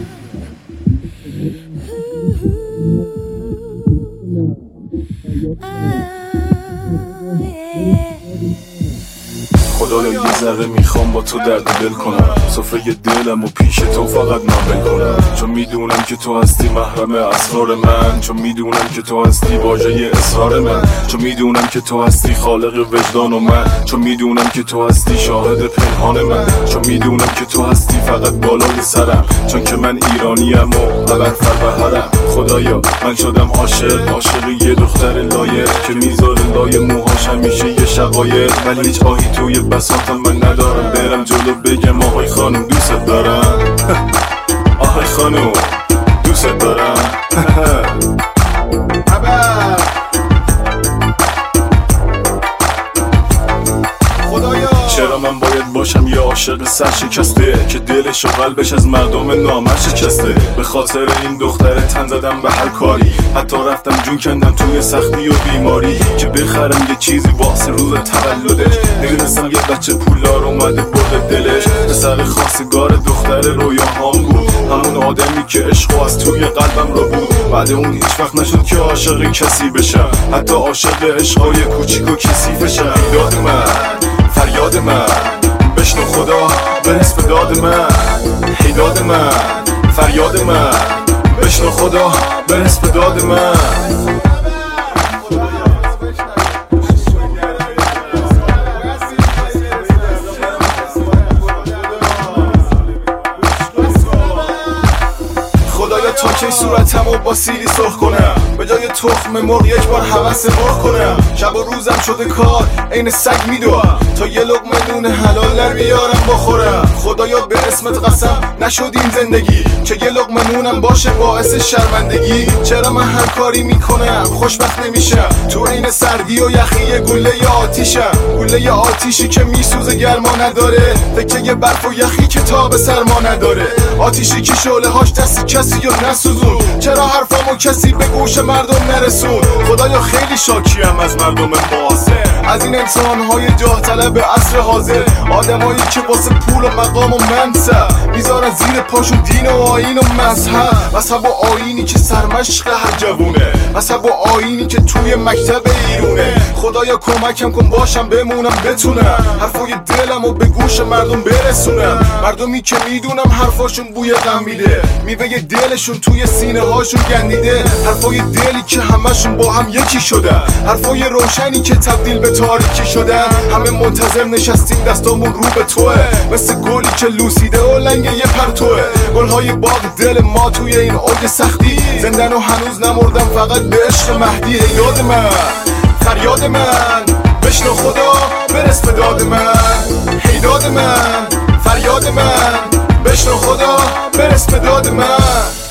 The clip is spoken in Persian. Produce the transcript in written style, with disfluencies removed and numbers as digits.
خدایا یه ذره میخوام با تو درد دل کنم، سفره دلم و پیش تو فقط من کنم. چون میدونم که تو هستی محرم اسرار من، چون میدونم که تو هستی واژه اصرار من، چون میدونم که تو هستی خالق وجدان و من، چون میدونم که تو هستی شاهد پنهان من، چون میدونم که تو هستی فقط بالای سرم، چون که من ایرانیم و قبر فربهرم. خدایا من شدم عاشق یه دختر لایق که میذاره لای موهاش همیشه یه شقایق، ولی هیچ آهی توی بساطم من ندارم. برم جلو بگم آهای خانم دوست دارم، آهای خانم دوست دارم. چرا من باید باشم یه عاشق سرشکسته که دلش و قلبش از مردم نامرد شکسته؟ به خاطر این دختر تن زدم به هر کاری، حتی رفتم جون کندم توی سختی و بیماری که بخرم یه چیزی واسه روز تولدش. نمیدونستم یه بچه پولدار اومده برد دلش، پسر خواستگار دختر رویاهام بود، همون آدمی که عشق از توی قلبم رو بود. بعد اون هیچ وقت نشد که عاشق کسی بشم، حتی عاشق عشقای کوچیک و کثیفشم. یاد من فریاد من بشنو خدا برس به داد من، هیداد من فریاد من بشنو خدا برس به داد من. خدایا تا کی صورتمو با سیلی سرخ کنم، به جای تخم مرغ یک بار هوس مرغ کنم. شب و روزم شده کار عین سگ میدوام تا یه لقمه نون حلال در بیارم بخورم. خدایا به اسمت قسم نشد این زندگی که یه لقمه نونم باشه باعث شرمندگی. چرا من هر کاری میکنم خوشبخت نمیشم؟ تو این سردی و یخی گله آتیشم، گله آتیشی که میسوزه گرما نداره، تکه برف و یخی که تاب سرما نداره، آتیشی که شعله هاش دست کسی رو نسوزون. چرا حرفامو کسی به گوش مردم نرسون؟ خدایا خیلی شاکیم از مردم معاصر، از این انسانهای جاه طلب عصر حاضر، آدمایی که واسه پول و مقام و منصب میذارن زیر پاشون دین و آیین و مذهب. مذهب و آیینی که سرمشق هر جوونه، مذهب و آیینی که توی مکتب ایرونه. خدایا کمکم کن باشم بمونم بتونم حرفای دلم و به گوش مردم برسونم. مردمی که میدونم حرفاشون بوی غم میده، میوه دلشون توی سینه هاشون گندیده، حرفای دلی که همشون با هم یکی شدن، حرفای روشنی که تبدیل به تاریکی شدن. همه منتظر نشستیم دستامون رو به توه، مثل گلی که لوسیده و لنگ یه پرتوه. گلهای باغ دل ما توی این اوج سختی زندن و هنوز نمردم فقط به عشق مهدی. یاد من فریاد من بشنو خدا برس به داد من، هیداد من فریاد من بشنو خدا برس به داد من.